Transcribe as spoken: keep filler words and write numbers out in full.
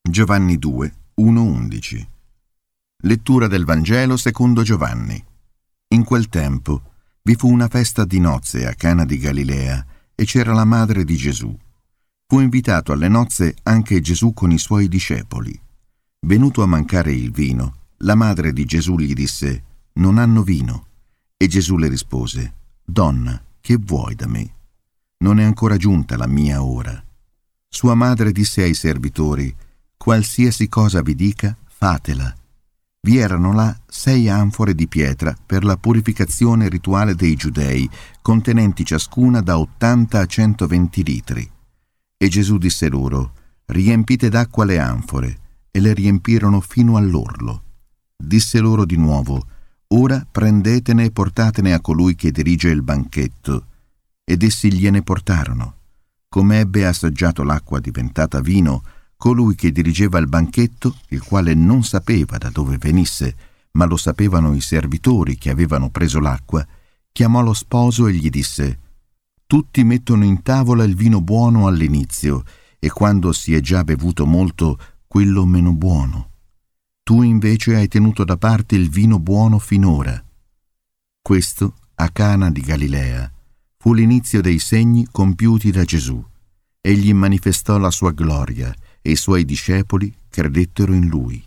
Giovanni due, uno undici. Lettura del Vangelo secondo Giovanni. In quel tempo vi fu una festa di nozze a Cana di Galilea e c'era la madre di Gesù. Fu invitato alle nozze anche Gesù con i suoi discepoli. Venuto a mancare il vino, la madre di Gesù gli disse: «Non hanno vino». E Gesù le rispose: «Donna, che vuoi da me? Non è ancora giunta la mia ora». Sua madre disse ai servitori: «Qualsiasi cosa vi dica, fatela». Vi erano là sei anfore di pietra per la purificazione rituale dei Giudei, contenenti ciascuna da ottanta a centoventi litri. E Gesù disse loro: «Riempite d'acqua le anfore», e le riempirono fino all'orlo. Disse loro di nuovo: «Ora prendetene e portatene a colui che dirige il banchetto». Ed essi gliene portarono. Come ebbe assaggiato l'acqua diventata vino, colui che dirigeva il banchetto, il quale non sapeva da dove venisse, ma lo sapevano i servitori che avevano preso l'acqua, chiamò lo sposo e gli disse: «Tutti mettono in tavola il vino buono all'inizio, e quando si è già bevuto molto, quello meno buono. Tu invece hai tenuto da parte il vino buono finora». Questo, a Cana di Galilea, fu l'inizio dei segni compiuti da Gesù. Egli manifestò la sua gloria, e i suoi discepoli credettero in lui.